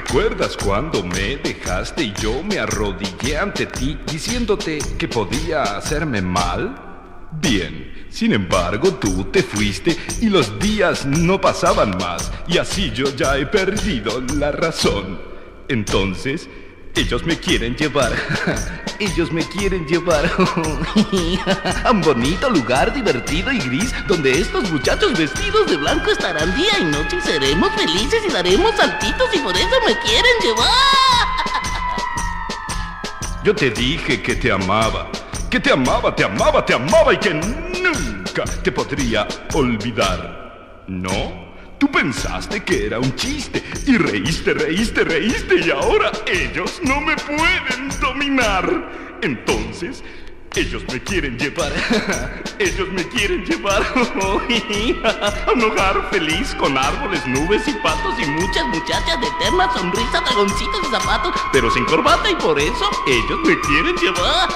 ¿Recuerdas cuando me dejaste y yo me arrodillé ante ti diciéndote que podía hacerme mal? Bien, sin embargo tú te fuiste y los días no pasaban más y así yo ya he perdido la razón. Entonces, ellos me quieren llevar, ellos me quieren llevar a un bonito lugar divertido y gris donde estos muchachos vestidos de blanco estarán día y noche y seremos felices y daremos saltitos y por eso me quieren llevar. Yo te dije que te amaba, que te amaba, te amaba, te amaba y que nunca te podría olvidar. ¿No? Tú pensaste que era un chiste y reíste, reíste, reíste y ahora ellos no me pueden dominar. Entonces, ellos me quieren llevar, ellos me quieren llevar a un hogar feliz con árboles, nubes y patos y muchas muchachas de eterna sonrisa, dragoncitos y zapatos, pero sin corbata y por eso ellos me quieren llevar.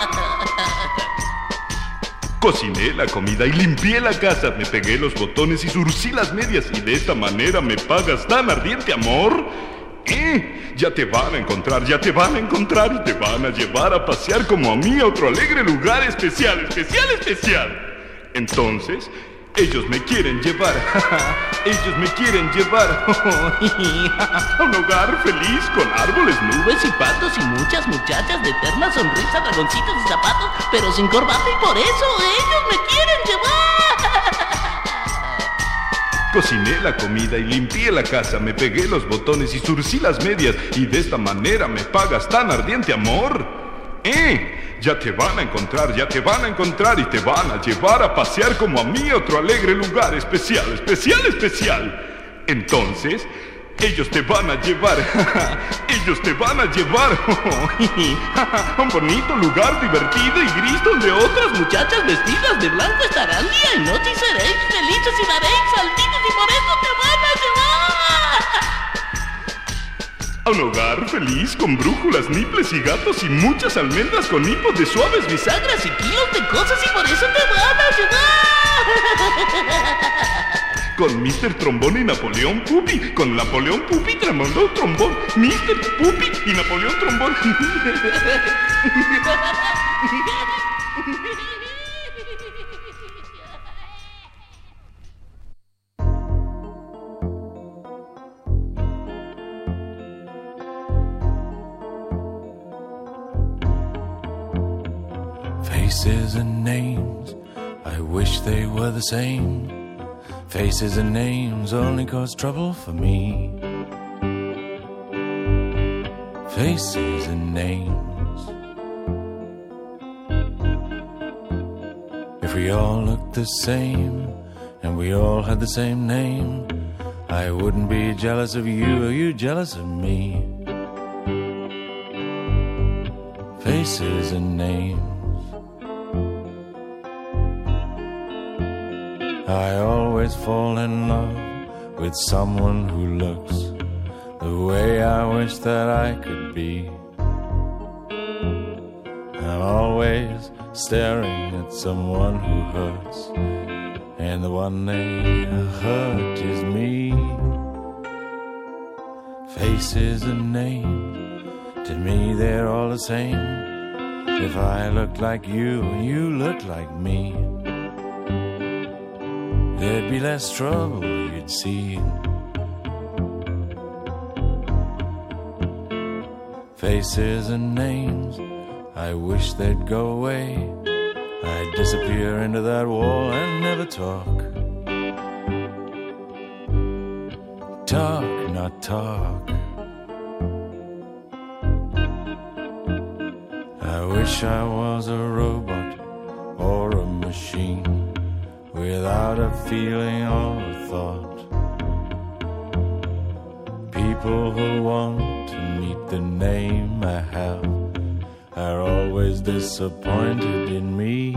Cociné la comida y limpié la casa, me pegué los botones y zurcí las medias y de esta manera me pagas tan ardiente amor. Ya te van a encontrar, ya te van a encontrar y te van a llevar a pasear como a mí a otro alegre lugar especial, especial, especial. Entonces, ellos me quieren llevar, ellos me quieren llevar a un hogar feliz con árboles, nubes y patos y muchas muchachas de eterna sonrisa, dragoncitos y zapatos, pero sin corbata y por eso ellos me quieren llevar. Cociné la comida y limpié la casa, me pegué los botones y zurcí las medias y de esta manera me pagas tan ardiente amor. Ya te van a encontrar, ya te van a encontrar y te van a llevar a pasear como a mí a otro alegre lugar especial, especial, especial. Entonces, ellos te van a llevar, ellos te van a llevar a un bonito lugar divertido y gris donde otras muchachas vestidas de blanco estarán día y noche y seréis felices y daréis saltitos y por eso te van a llevar a un hogar feliz con brújulas, niples y gatos y muchas almendras con hipos de suaves bisagras y kilos de cosas y por eso te van a llevar con Mr. Trombón y Napoleón Pupi, con Napoleón Pupi, Trombón Trombón, Mr. Pupi y Napoleón Trombón. Faces and names, I wish they were the same. Faces and names only cause trouble for me. Faces and names. If we all looked the same and we all had the same name, I wouldn't be jealous of you or you jealous of me. Faces and names. I always fall in love with someone who looks the way I wish that I could be. I'm always staring at someone who hurts, and the one they hurt is me. Faces and names, to me they're all the same. If I look like you, you look like me, there'd be less trouble, you'd see. Faces and names, I wish they'd go away. I'd disappear into that wall and never talk. Talk, not talk. I wish I was a robot or a machine without a feeling or a thought. People who want to meet the name I have are always disappointed in me.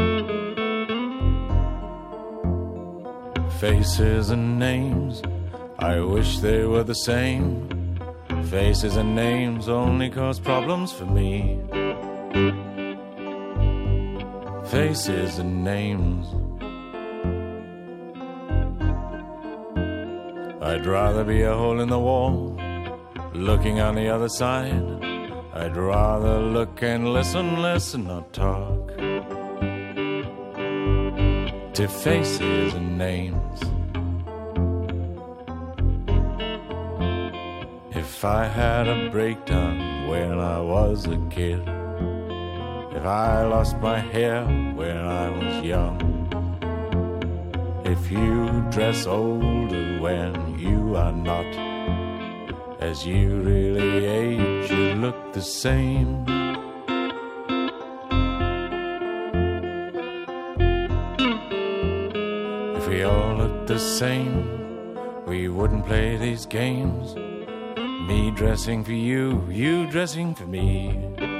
Faces and names, I wish they were the same. Faces and names only cause problems for me. Faces and names. I'd rather be a hole in the wall, looking on the other side. I'd rather look and listen, not talk. To faces and names. If I had a breakdown when I was a kid, if I lost my hair when I was young, if you dress older when you are not, as you really age, you look the same. If we all looked the same, we wouldn't play these games. Me dressing for you, you dressing for me,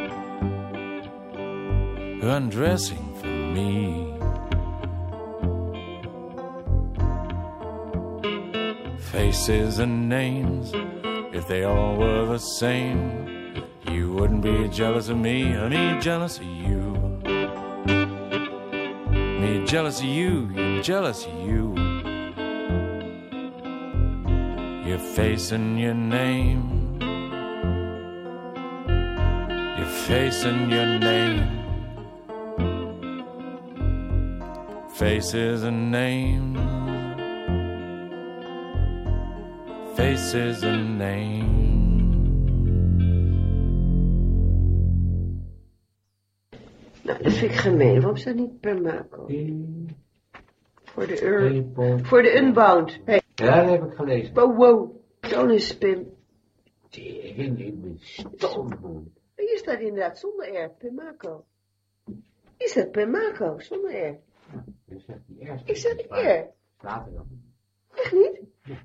undressing for me. Faces and names, if they all were the same, you wouldn't be jealous of me, or me jealous of you. Me jealous of you, you jealous of you. Your face and your name, your face and your name. Faces and names, faces and names. Nou, dat vind ik gemeen. Waarom staat niet per Marco? Voor de Unbound. Hey. Ja, dat heb ik gelezen. Wow, zo'n is Pim. Ik ben stom. Hier staat inderdaad zonder R, per Marco. Hier staat per Marco, zonder R. Ik zeg niet R. Staat er dan? Echt niet?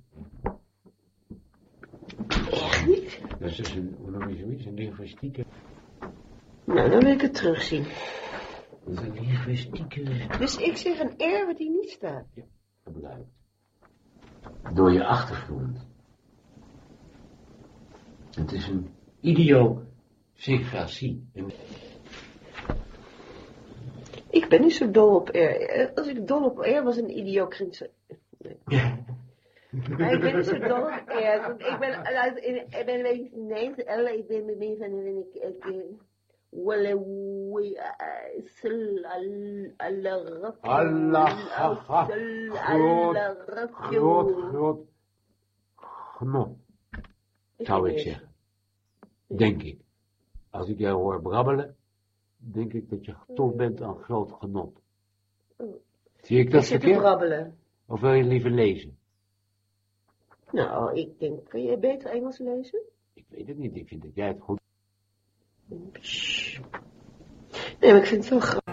Echt niet? Dat is dus hoe noem je zoiets? Een linguïstieke. Nou, dan wil ik het terugzien. Dat is een linguïstieke. Dus ik zeg een R wat hier niet staat. Ja, dat blijkt. Door je achtergrond. Het is een idiosynkrasie. Ik ben niet zo dol op R. Als ik dol op R was, een idiocratie. Nee. Maar ik ben niet zo dol op R. Want ik ben een beetje Nederlands. Ik ben meer van groot genot, zou ik zeggen. Denk ik. Als ik jou hoor brabbelen, denk ik dat je gestopt bent aan groot genot. Zie ik dat verkeerd? Brabbelen. Of wil je liever lezen? Nou, ik denk, kun jij beter Engels lezen? Ik weet het niet, ik vind dat jij het goed... Nee, maar ik vind het wel grappig.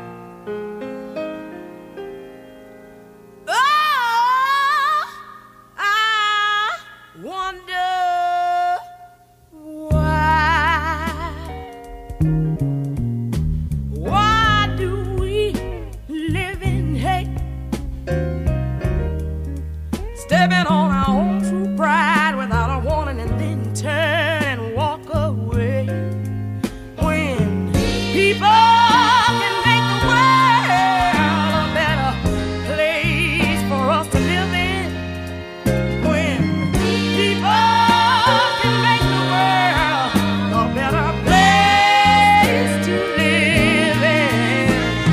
Stepping on our own true pride without a warning and then turn and walk away. When people can make the world a better place for us to live in. When people can make the world a better place to live in.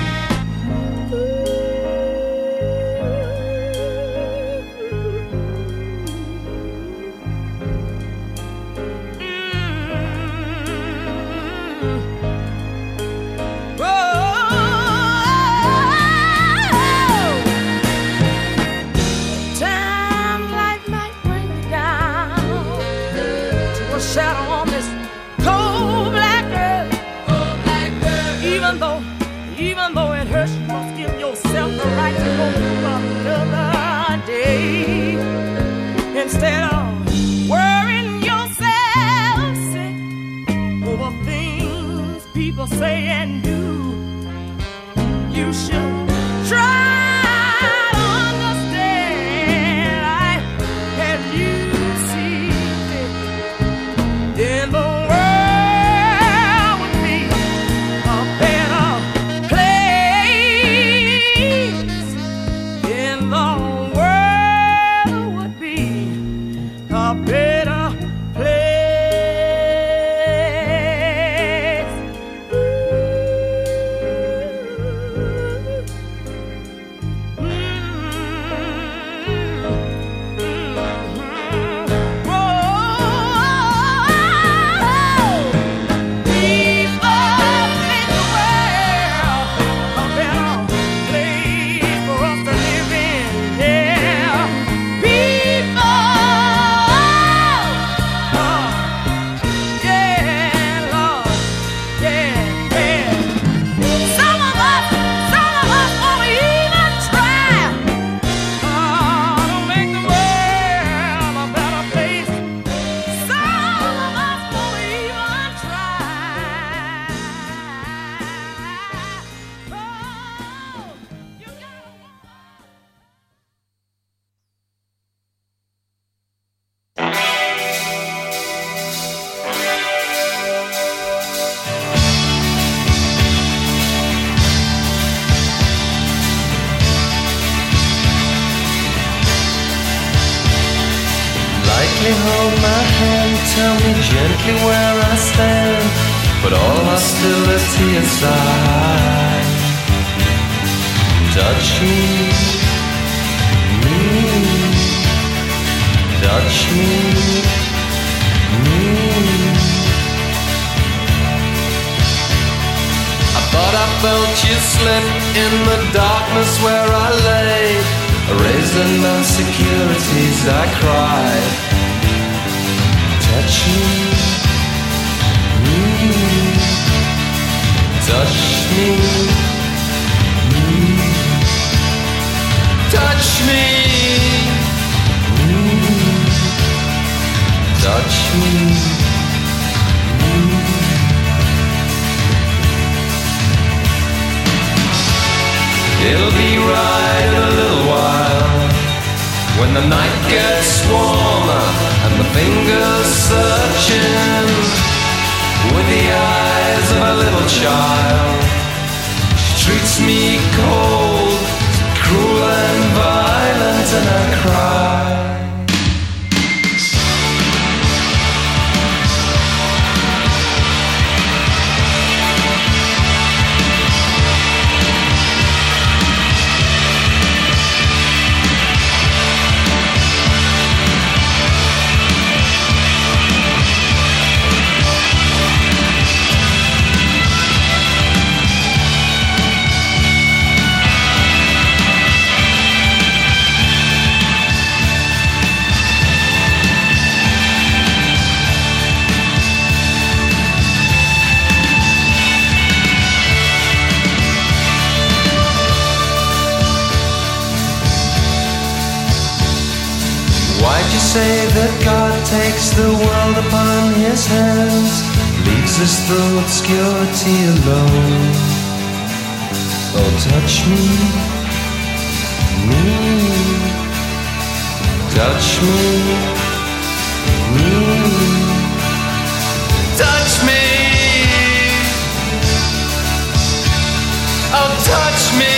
Shadow on this cold black earth. Even though it hurts, you must give yourself the right to go through another day. Instead of worrying yourself sick over things people say and do, you should try to understand life as you Gently hold my hand, tell me gently where I stand. Put all hostility aside. Touch me, touch me, I thought I felt you slip in the darkness where I lay. Erasing my securities, I cried. Touch me, touch me, touch me, touch me. It'll be right in a little while, when the night gets warmer and the fingers searching with the eyes of a little child. She treats me cold, cruel and violent, and I cry. Why'd you say that God takes the world upon his hands, leads us through obscurity alone? Oh, touch me, touch me, touch me, oh, touch me.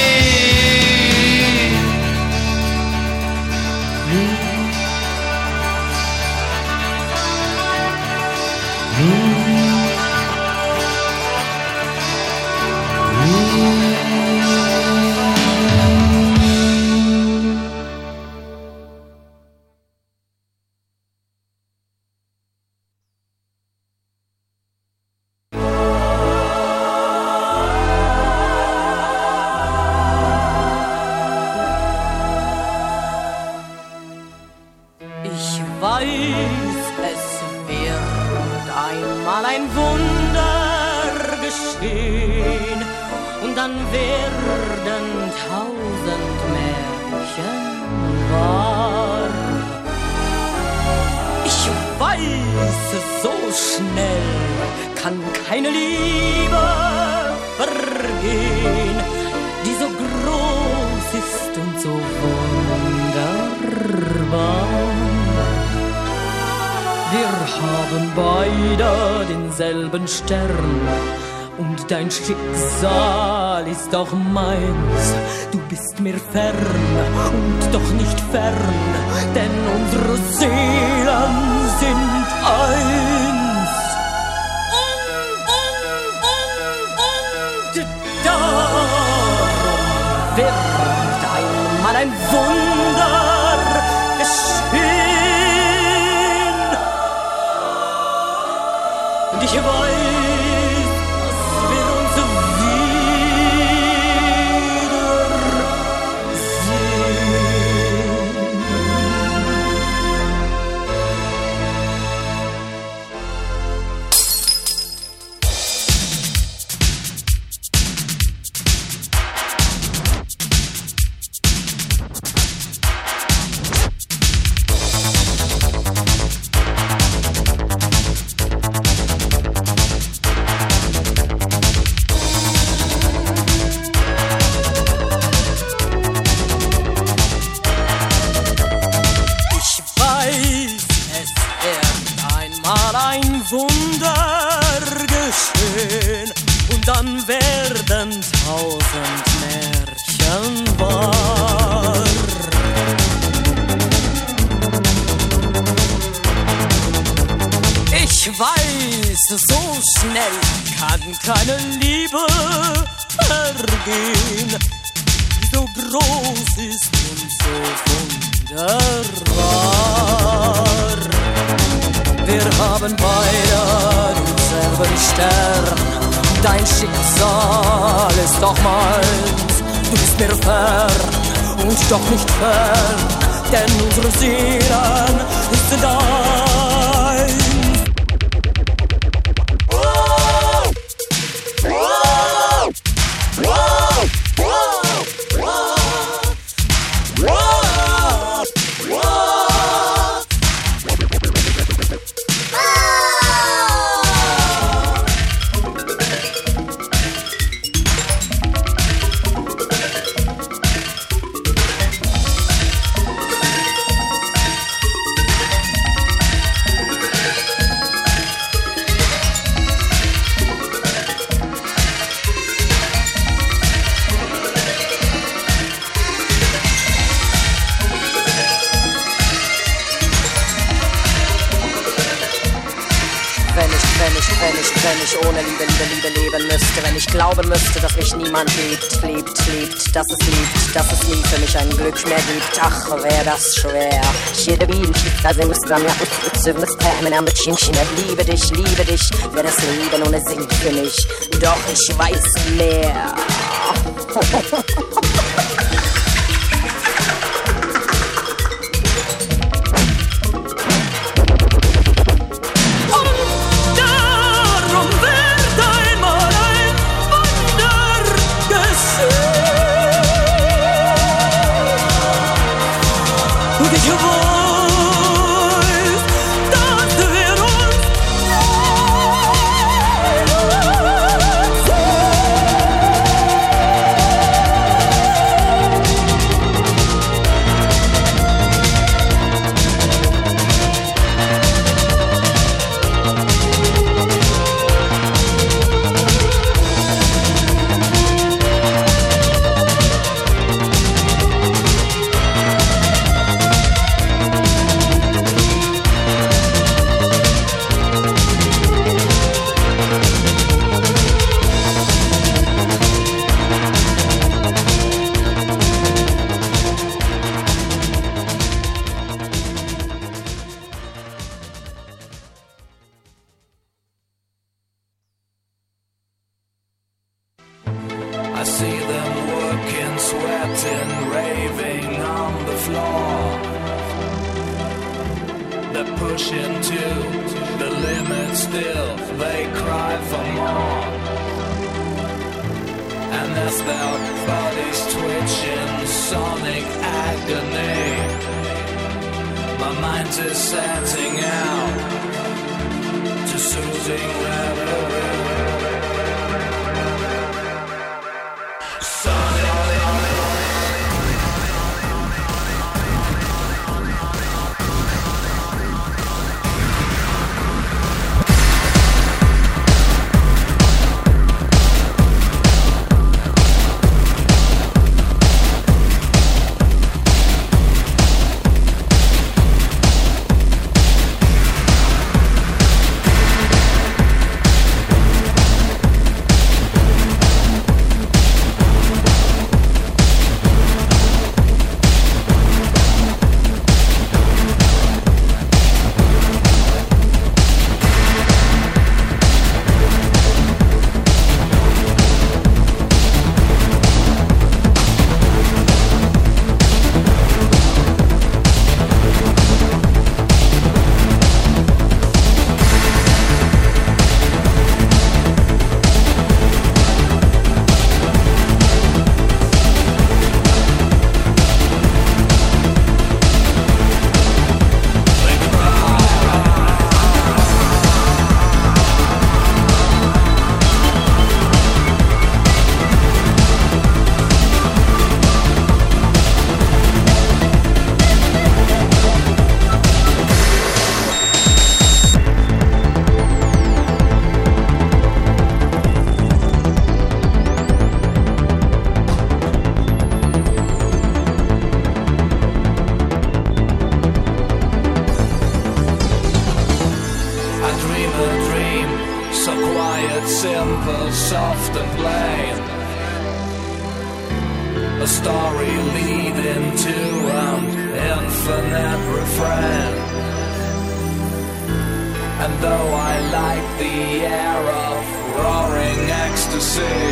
Stern und dein Schicksal ist auch meins. Du bist mir fern und doch nicht fern, denn unsere Seelen sind eins. Und darum wird einmal ein Wunder geschehen. Und ich weiß, So schnell kann keine Liebe vergehen, die so groß ist und so wunderbar. Wir haben beide denselben Stern, dein Schicksal ist doch meins. Du bist mir fern und doch nicht fern, denn unsere Seelen sind eins. Wenn ich ohne Liebe leben müsste, wenn ich glauben müsste, dass mich niemand liebt, dass es nie für mich ein Glück mehr gibt. Ach, wär das schwer. Liebe dich, wär das Leben ohne Sinn für mich. Doch ich weiß mehr. story leading to an infinite refrain. And though I like the air of roaring ecstasy,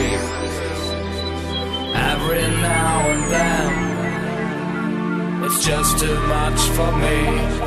every now and then it's just too much for me.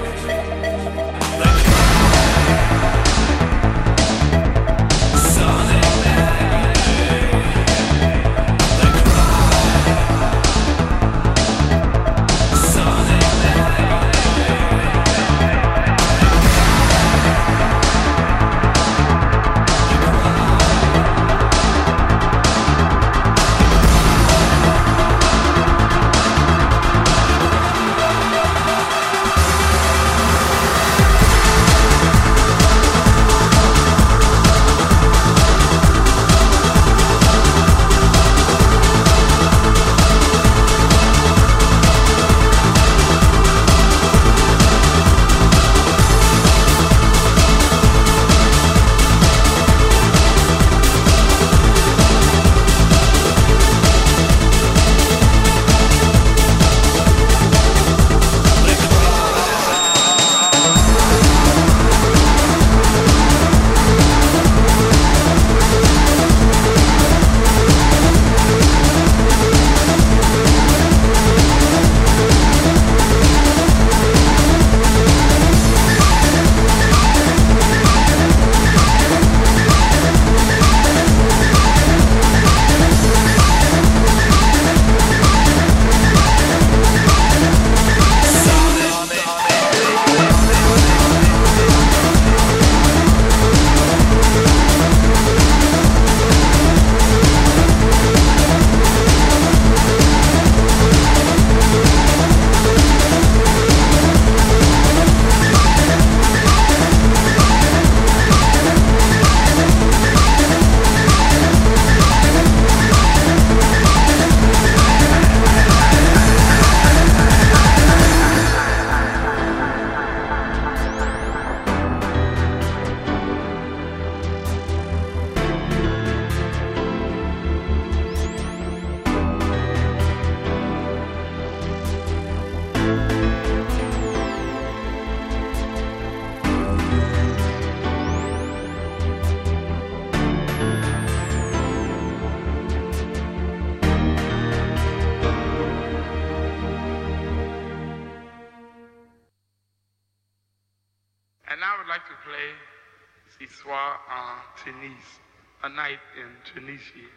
And I would like to play Ce Soir en Tunis, A Night in Tunisia.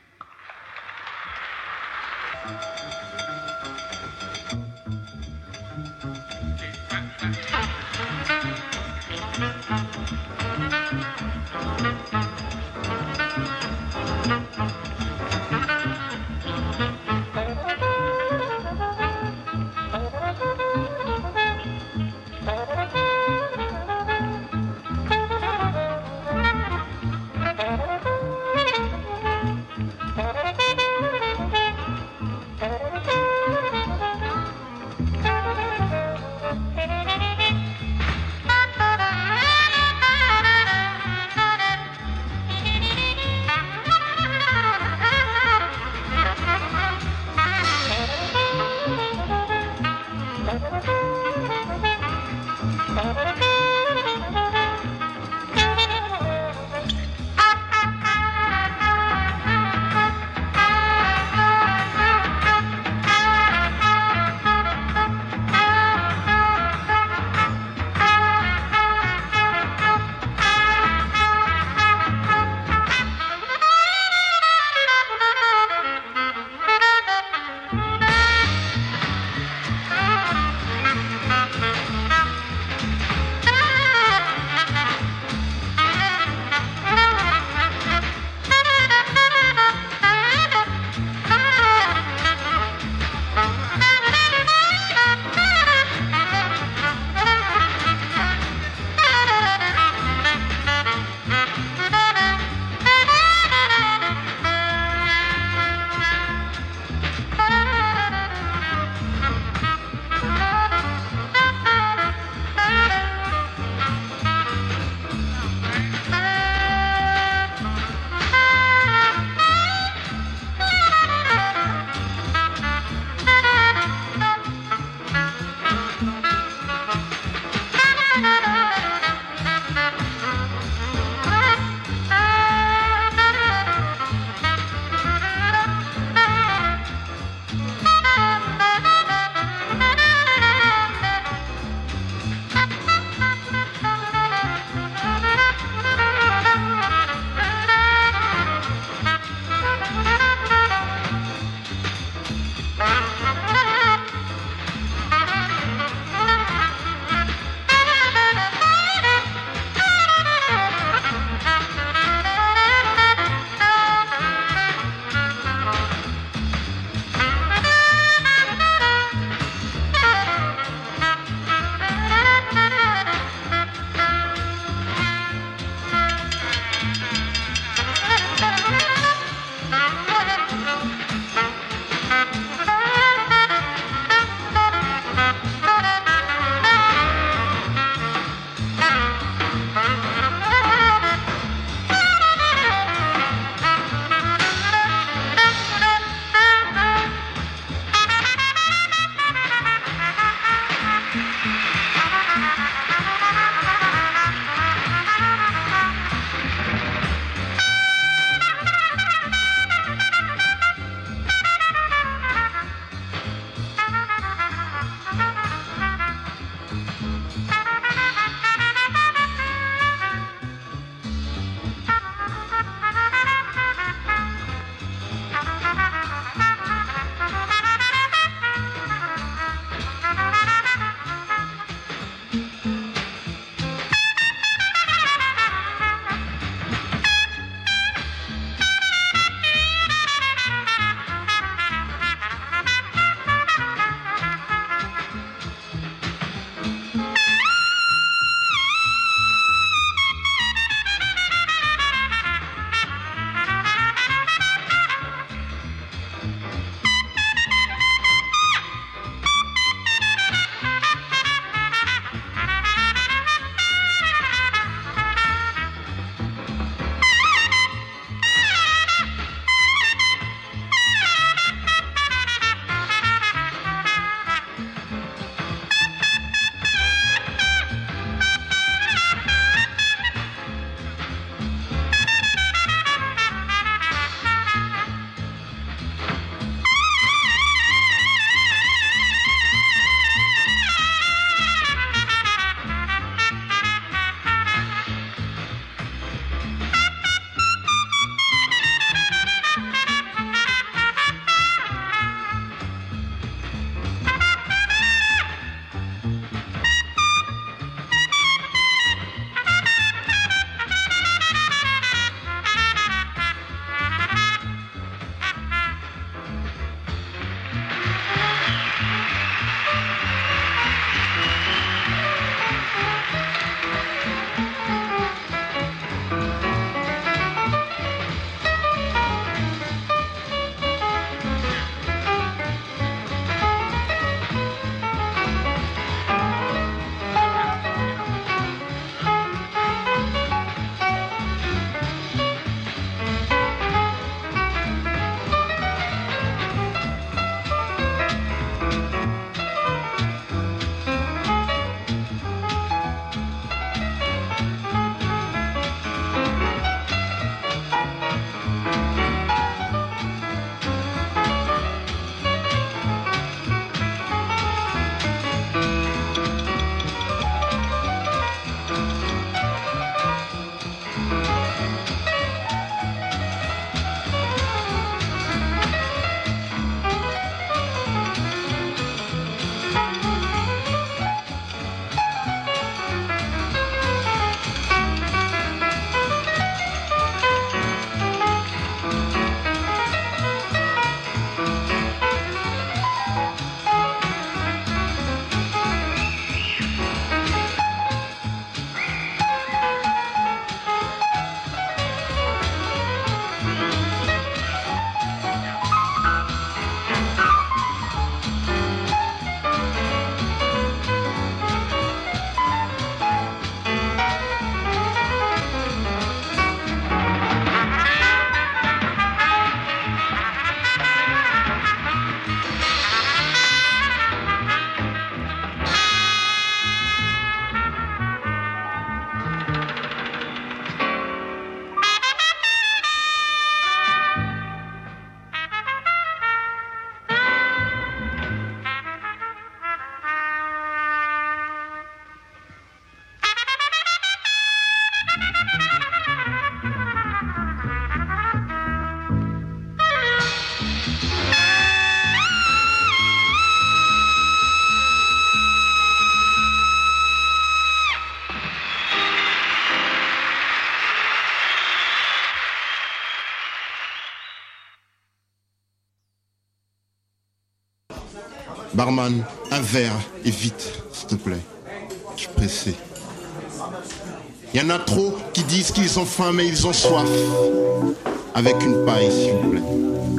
Barman, un verre et vite, s'il te plaît. Je suis pressé. Y en a trop qui disent qu'ils ont faim mais ils ont soif. Avec une paille, s'il vous plaît.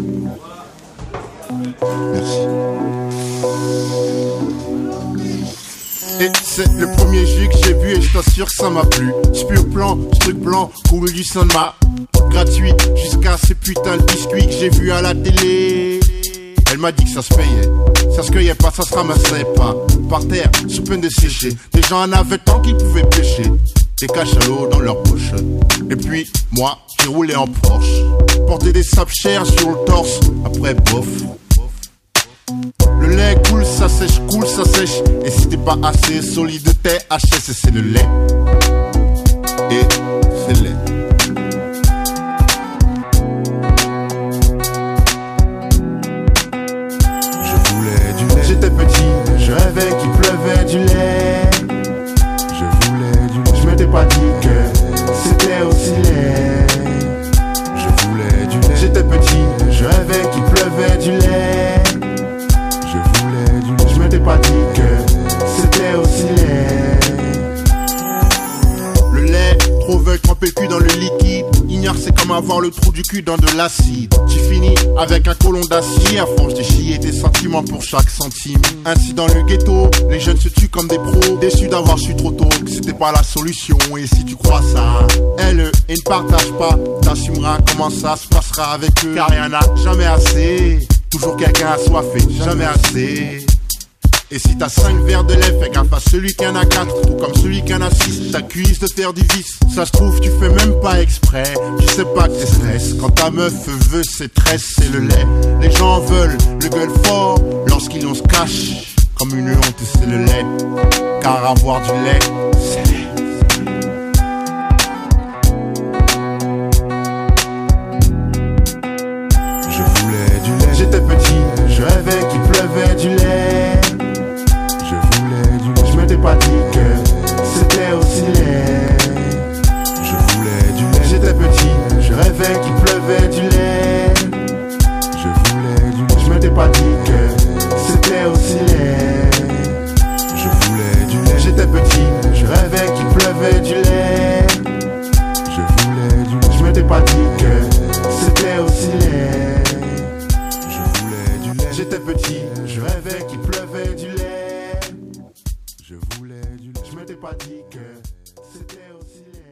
Merci. Et c'est le premier jus que j'ai vu et je t'assure que ça m'a plu. Ce pur plan, ce truc blanc, cool du sonma. Gratuit jusqu'à ces putains de biscuits que j'ai vus à la télé. Elle m'a dit que ça se payait, ça se cueillait pas, ça se ramassait pas. Par terre, sous peine de sécher, des gens en avaient tant qu'ils pouvaient pêcher. Des cachalots dans leur poche. Et puis, moi, j'ai roulé en Porsche. Porté des sapes chères sur le torse, après bof. Le lait coule, ça sèche, et si t'es pas assez solide, t'es HS et c'est le lait. Et c'est lait. Je voulais du lait. J'étais petit, je rêvais qu'il pleuvait du lait. Je voulais du lait. Je m'étais pas dit que c'était aussi laid. Je voulais du lait. J'étais petit, je rêvais qu'il pleuvait du lait. Je m'étais pas dit que c'était aussi laid. Le lait, trop veut tremper le cul dans le liquide. Ignore c'est comme avoir le trou du cul dans de l'acide. Tu finis avec un colon d'acier à force de chier tes sentiments pour chaque centime. Ainsi dans le ghetto, les jeunes se tuent comme des pros. Déçus d'avoir su trop tôt que c'était pas la solution. Et si tu crois ça, elle et ne partage pas, t'assumeras comment ça se passera avec eux. Car y'en a jamais assez. Toujours quelqu'un assoiffé, jamais assez. Et si t'as 5 verres de lait, fais gaffe à celui qui en a 4. Tout comme celui qui en a 6, t'accuses de faire du vice. Ça se trouve, tu fais même pas exprès. Tu sais pas que t'es stress. Quand ta meuf veut ses tresses, c'est le lait. Les gens veulent le gueule fort lorsqu'ils on se cache. Comme une honte, c'est le lait. Car avoir du lait, c'est lait. J'étais petit, je rêvais qu'il pleuvait du lait. Je voulais du lait. Je m'étais pas dit que c'était aussi laid. Je voulais du lait. J'étais petit, je rêvais qu'il pleuvait du lait. Je voulais du lait. Je m'étais pas dit que c'était aussi laid. Je voulais du lait. J'étais petit, je rêvais qu'il pleuvait du lait. Je voulais du lait. Je m'étais pas dit que c'était aussi laid. J'étais petit, je rêvais qu'il pleuvait du lait. Je voulais du lait. Je m'étais pas dit que c'était aussi laid.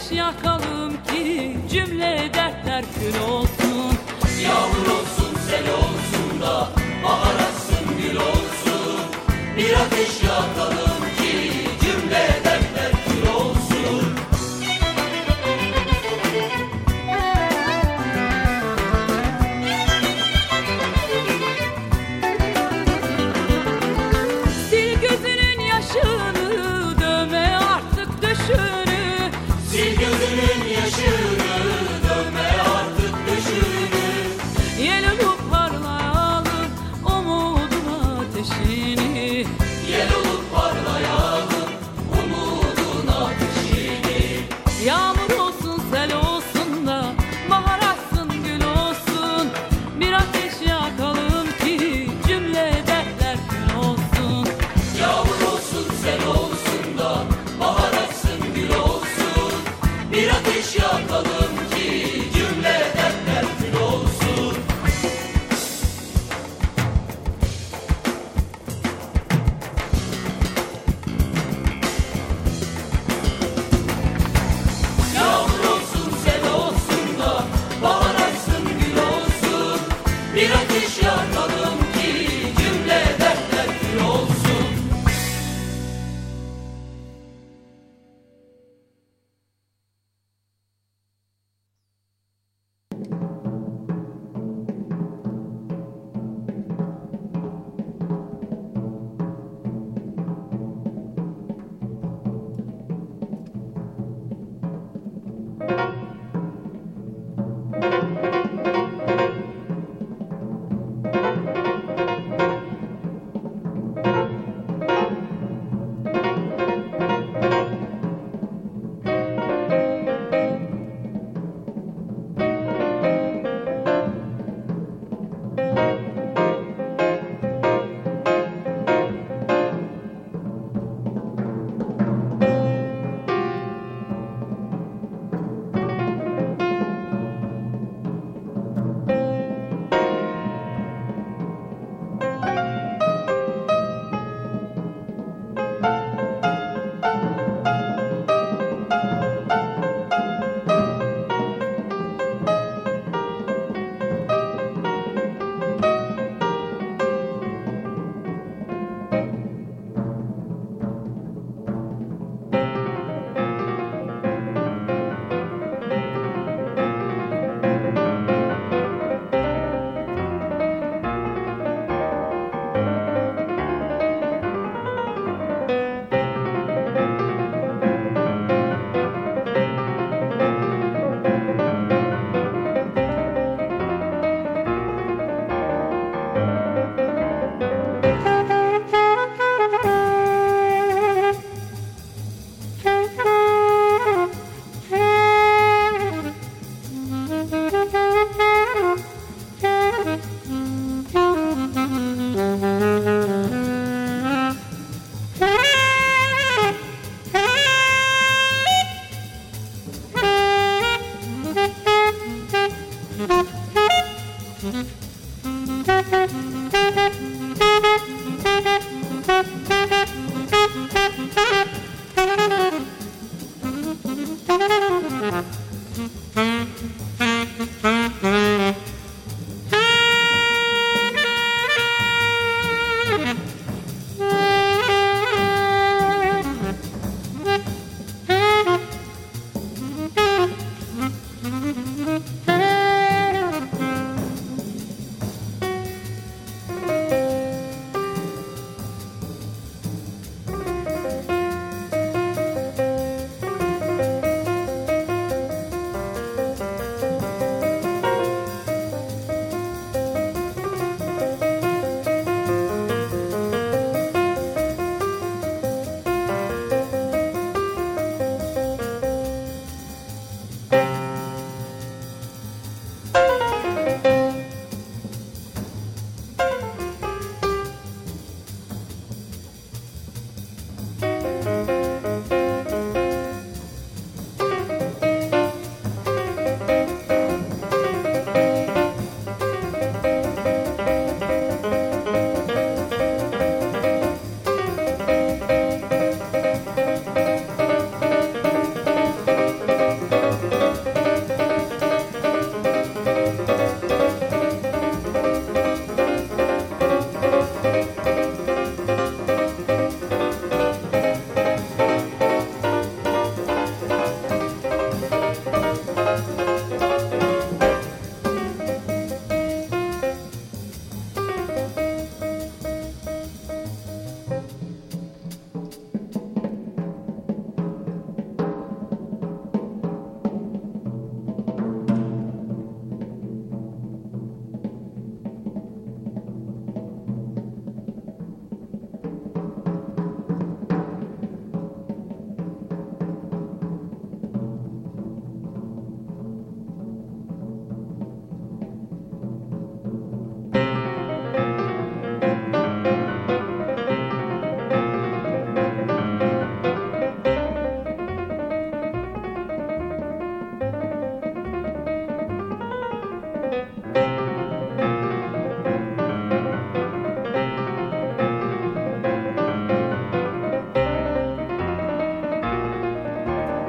ateş yakalım ki cümle dertler kül olsun. Yağmur olsun, sel olsun da bahar açsın, gül olsun. Bir ateş yakalım.